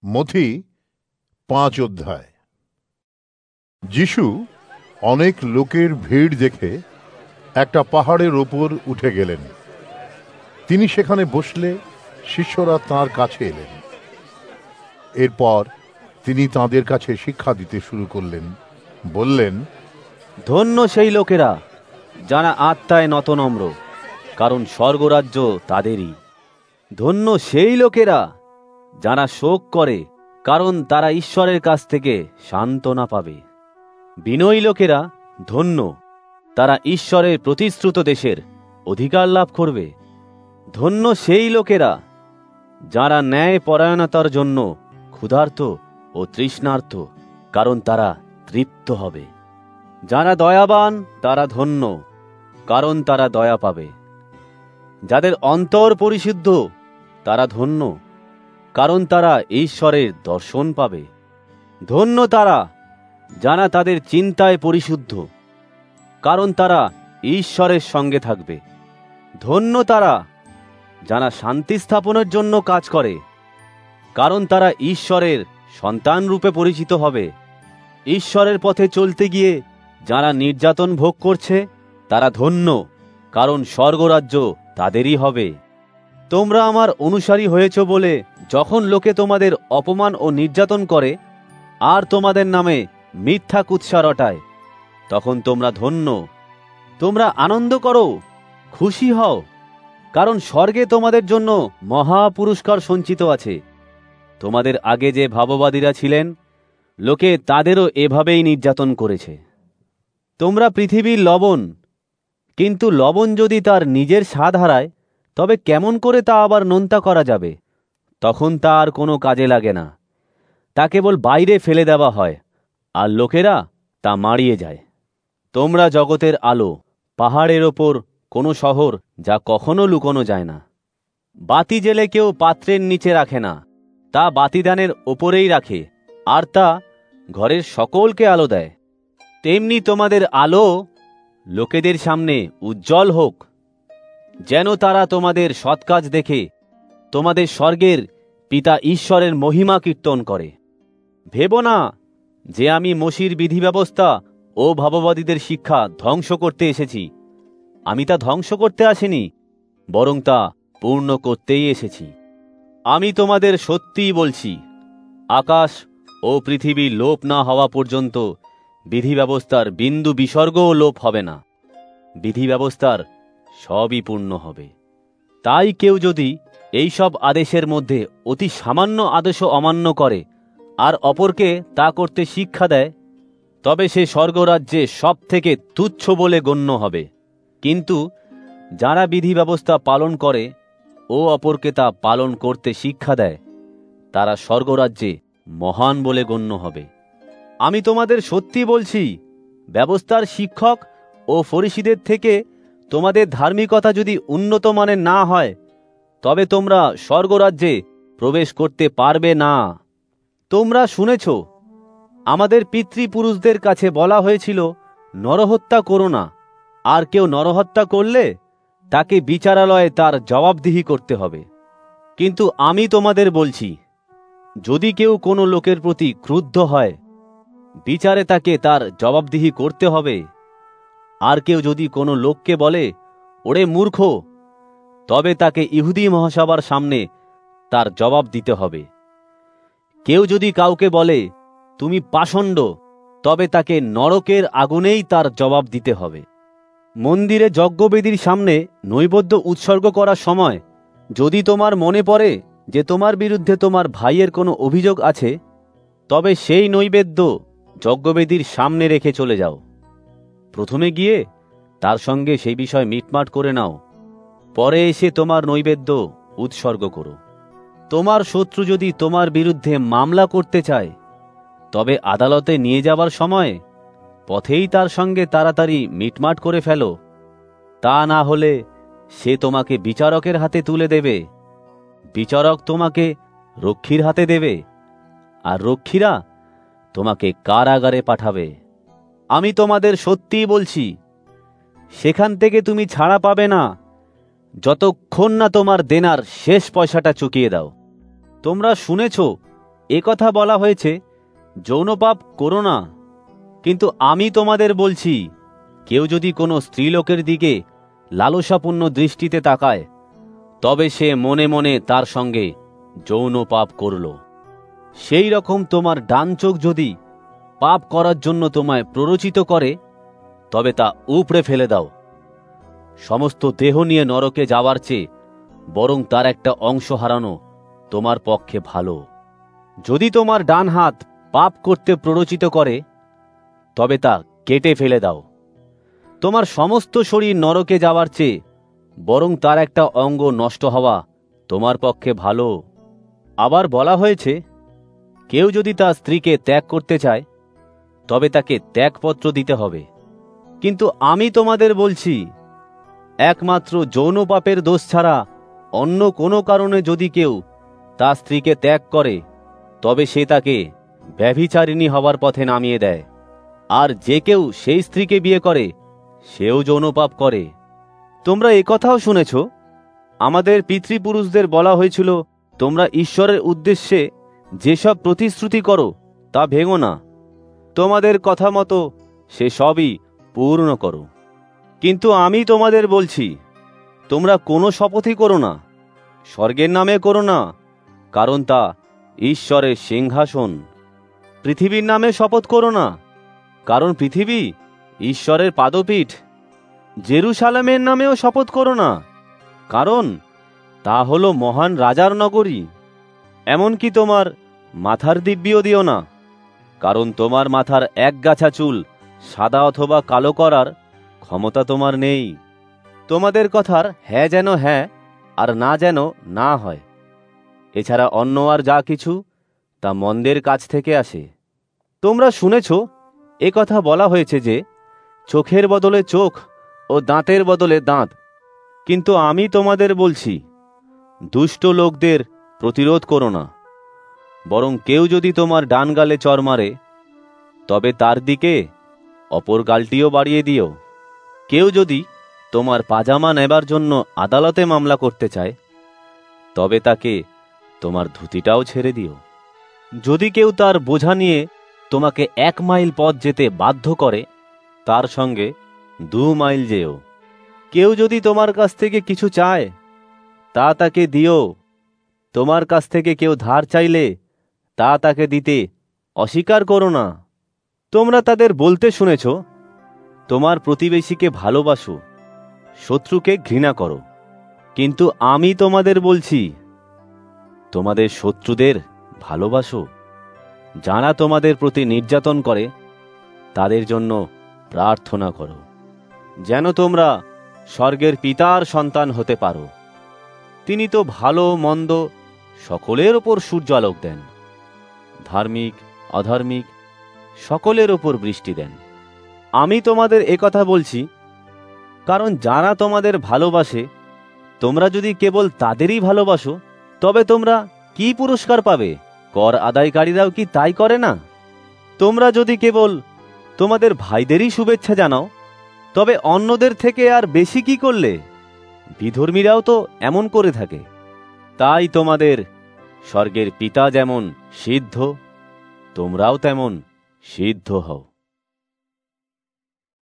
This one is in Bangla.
মথি 5 অধ্যায়। যিশু অনেক লোকের ভিড় দেখে একটা পাহাড়ের ওপর উঠে গেলেন। তিনি সেখানে বসলে শিষ্যরা তাঁর কাছে এলেন। এরপর তিনি তাঁদের কাছে শিক্ষা দিতে শুরু করলেন। বললেন, ধন্য সেই লোকেরা যারা আত্মায় নতনম্র, কারণ স্বর্গরাজ্য তাদেরই। ধন্য সেই লোকেরা যারা শোক করে, কারণ তারা ঈশ্বরের কাছ থেকে সান্ত্বনা পাবে। বিনয়ী লোকেরা ধন্য, তারা ঈশ্বরের প্রতিশ্রুত দেশের অধিকার লাভ করবে। ধন্য সেই লোকেরা যারা ন্যায় পরায়ণতার জন্য ক্ষুধার্ত ও তৃষ্ণার্ত, কারণ তারা তৃপ্ত হবে। যারা দয়াবান তারা ধন্য, কারণ তারা দয়া পাবে। যাদের অন্তর পরিশুদ্ধ তারা ধন্য, কারণ তারা ঈশ্বরের দর্শন পাবে। ধন্য তারা যারা তাদের চিন্তায় পরিশুদ্ধ, কারণ তারা ঈশ্বরের সঙ্গে থাকবে। ধন্য তারা যারা শান্তি স্থাপনের জন্য কাজ করে, কারণ তারা ঈশ্বরের সন্তান রূপে পরিচিত হবে। ঈশ্বরের পথে চলতে গিয়ে যারা নির্যাতন ভোগ করছে তারা ধন্য, কারণ স্বর্গরাজ্য তাদেরই হবে। তোমরা আমার অনুসারী হয়েছ বলে যখন লোকে তোমাদের অপমান ও নির্যাতন করে আর তোমাদের নামে মিথ্যা কুৎসা রটায়, তখন তোমরা ধন্য। তোমরা আনন্দ করো, খুশি হও, কারণ স্বর্গে তোমাদের জন্য মহা পুরস্কার সঞ্চিত আছে। তোমাদের আগে যে ভাববাদীরা ছিলেন, লোকে তাদেরও এভাবেই নির্যাতন করেছে। তোমরা পৃথিবীর লবণ, কিন্তু লবণ যদি তার নিজের স্বাদ হারায়, তবে কেমন করে তা আবার নোনতা করা যাবে? তখন তা আর কোনো কাজে লাগে না, তা কেবল বাইরে ফেলে দেওয়া হয়, আর লোকেরা তা মাড়িয়ে যায়। তোমরা জগতের আলো। পাহাড়ের ওপর কোনো শহর যা কখনো লুকোনো যায় না। বাতি জেলে কেউ পাত্রের নিচে রাখে না, তা বাতিদানের ওপরেই রাখে, আর তা ঘরের সকলকে আলো দেয়। তেমনি তোমাদের আলো লোকেদের সামনে উজ্জ্বল হোক, যেন তারা তোমাদের সৎকাজ দেখে তোমাদের স্বর্গের পিতা ঈশ্বরের মহিমা কীর্তন করে। ভেবো না যে আমি মসির বিধি ব্যবস্থা ও ভাববাদীদের শিক্ষা ধ্বংস করতে এসেছি। আমি তা ধ্বংস করতে আসিনি, বরং তা পূর্ণ করতেই এসেছি। আমি তোমাদের সত্যিই বলছি, আকাশ ও পৃথিবী লোপ না হওয়া পর্যন্ত বিধি ব্যবস্থার বিন্দু বিসর্গও লোপ হবে না। বিধি ব্যবস্থার সবই পূর্ণ হবে। তাই কেউ যদি এই সব আদেশের মধ্যে অতি সামান্য আদেশও অমান্য করে আর অপরকে তা করতে শিক্ষা দেয়, তবে সে স্বর্গরাজ্যে সব থেকে তুচ্ছ বলে গণ্য হবে। কিন্তু যারা বিধি ব্যবস্থা পালন করে ও অপরকে তা পালন করতে শিক্ষা দেয়, তারা স্বর্গরাজ্যে মহান বলে গণ্য হবে। আমি তোমাদের সত্যি বলছি, ব্যবস্থার শিক্ষক ও ফরিসীদের থেকে তোমাদের ধার্মিকতা যদি উন্নত মানের না হয়, তবে তোমরা স্বর্গরাজ্যে প্রবেশ করতে পারবে না। তোমরা শুনেছ, আমাদের পিতৃপুরুষদের কাছে বলা হয়েছিল, নরহত্যা করো না, আর কেউ নরহত্যা করলে তাকে বিচারালয়ে তার জবাবদিহি করতে হবে। কিন্তু আমি তোমাদের বলছি, যদি কেউ কোনো লোকের প্রতি ক্রুদ্ধ হয়, বিচারে তাকে তার জবাবদিহি করতে হবে। আর কেউ যদি কোনো লোককে বলে, ওরে মূর্খ, তবে তাকে ইহুদি মহাসভার সামনে তার জবাব দিতে হবে। কেউ যদি কাউকে বলে, তুমি পাষণ্ড, তবে তাকে নরকের আগুনেই তার জবাব দিতে হবে। মন্দিরে যজ্ঞবেদীর সামনে নৈবেদ্য উৎসর্গ করার সময় যদি তোমার মনে পড়ে যে তোমার বিরুদ্ধে তোমার ভাইয়ের কোনো অভিযোগ আছে, তবে সেই নৈবেদ্য যজ্ঞবেদীর সামনে রেখে চলে যাও। প্রথমে গিয়ে তার সঙ্গে সেই বিষয় মিটমাট করে নাও, পরে এসে তোমার নৈবেদ্য উৎসর্গ করো। তোমার শত্রু যদি তোমার বিরুদ্ধে মামলা করতে চায়, তবে আদালতে নিয়ে যাবার সময় পথেই তার সঙ্গে তাড়াতাড়ি মিটমাট করে ফেলো। তা না হলে সে তোমাকে বিচারকের হাতে তুলে দেবে, বিচারক তোমাকে রক্ষীর হাতে দেবে, আর রক্ষীরা তোমাকে কারাগারে পাঠাবে। আমি তোমাদের সত্যিই বলছি, সেখান থেকে তুমি ছাড়া পাবে না, যতক্ষণ না তোমার দেনার শেষ পয়সাটা চুকিয়ে দাও। তোমরা শুনেছ একথা বলা হয়েছে যৌন পাপ করো না, কিন্তু আমি তোমাদের বলছি, কেউ যদি কোনো স্ত্রীলোকের দিকে লালসাপূর্ণ দৃষ্টিতে তাকায়, তবে সে মনে মনে তার সঙ্গে যৌন পাপ করল। সেই রকম তোমার ডান চোখ যদি পাপ করার জন্য তোমায় প্ররোচিত করে, তবে তা উপড়ে ফেলে দাও। সমস্ত দেহ নিয়ে নরকে যাওয়ার চেয়ে বরং তার একটা অংশ হারানো তোমার পক্ষে ভালো। যদি তোমার ডান হাত পাপ করতে প্ররোচিত করে, তবে তা কেটে ফেলে দাও। তোমার সমস্ত শরীর নরকে যাওয়ার চেয়ে বরং তার একটা অঙ্গ নষ্ট হওয়া তোমার পক্ষে ভালো। আবার বলা হয়েছে, কেউ যদি তার স্ত্রীকে ত্যাগ করতে চায়, তবে তাকে ত্যাগপত্র দিতে হবে। কিন্তু আমি তোমাদের বলছি, একমাত্র যৌন পাপের দোষ ছাড়া অন্য কোনো কারণে যদি কেউ তার স্ত্রীকে ত্যাগ করে, তবে সে তাকে ব্যভিচারিণী হবার পথে নামিয়ে দেয়। আর যে কেউ সেই স্ত্রীকে বিয়ে করে, সেও যৌন পাপ করে। তোমরা একথাও শুনেছ, আমাদের পিতৃপুরুষদের বলা হয়েছিল, তোমরা ঈশ্বরের উদ্দেশ্যে যেসব প্রতিশ্রুতি করো তা ভেঙো না, তোমাদের কথা মতো সে সবই পূর্ণ করো। কিন্তু আমি তোমাদের বলছি, তোমরা কোনো শপথই করো না, স্বর্গের নামে করো না, কারণ তা ঈশ্বরের সিংহাসন। পৃথিবীর নামে শপথ করো না, কারণ পৃথিবী ঈশ্বরের পাদপীঠ। জেরুসালেমের নামেও শপথ করো না, কারণ তা হলো মহান রাজার নগরী। এমনকি তোমার মাথার দিব্যিও দিও না, কারণ তোমার মাথার এক গাছা চুল সাদা অথবা কালো করার ক্ষমতা তোমার নেই। তোমাদের কথার হ্যাঁ যেন হ্যাঁ আর না যেন না হয়। এছাড়া অন্য আর যা কিছু, তা মন্দের কাছ থেকে আসে। তোমরা শুনেছ, একথা বলা হয়েছে যে চোখের বদলে চোখ ও দাঁতের বদলে দাঁত। কিন্তু আমি তোমাদের বলছি, দুষ্ট লোকদের প্রতিরোধ করো না, বরং কেউ যদি তোমার ডান গালে চড় মারে, তবে তার দিকে অপর গালটিও বাড়িয়ে দিও। কেউ যদি তোমার পাজামা নেবার জন্য আদালতে মামলা করতে চায়, তবে তাকে তোমার ধুতিটাও ছেড়ে দিও। যদি কেউ তার বোঝা নিয়ে তোমাকে 1 মাইল পথ যেতে বাধ্য করে, তার সঙ্গে 2 মাইল যেও। কেউ যদি তোমার কাছ থেকে কিছু চায়, তা তাকে দিও। তোমার কাছ থেকে কেউ ধার চাইলে তা তাকে দিতে অস্বীকার করো না। তোমরা তাদের বলতে শুনেছ, তোমার প্রতিবেশীকে ভালোবাসো, শত্রুকে ঘৃণা করো। কিন্তু আমি তোমাদের বলছি, তোমাদের শত্রুদের ভালোবাসো, যারা তোমাদের প্রতি নির্যাতন করে, তাদের জন্য প্রার্থনা করো, যেন তোমরা স্বর্গের পিতার সন্তান হতে পারো। তিনি তো ভালো মন্দ সকলের ওপর সূর্যালোক দেন, ধার্মিক অধার্মিক সকলের ওপর বৃষ্টি দেন। আমি তোমাদের একথা বলছি, কারণ যারা তোমাদের ভালোবাসে, তোমরা যদি কেবল তাদেরই ভালোবাসো, তবে তোমরা কি পুরস্কার পাবে? কর আদায়কারীরাও কি তাই করে না? তোমরা যদি কেবল তোমাদের ভাইদেরই শুভেচ্ছা জানাও, তবে অন্যদের থেকে আর বেশি কি করলে? বিধর্মীরাও তো এমন করে থাকে। তাই তোমাদের স্বর্গের পিতা যেমন সিদ্ধ, তোমরাও তেমন সিদ্ধ হও।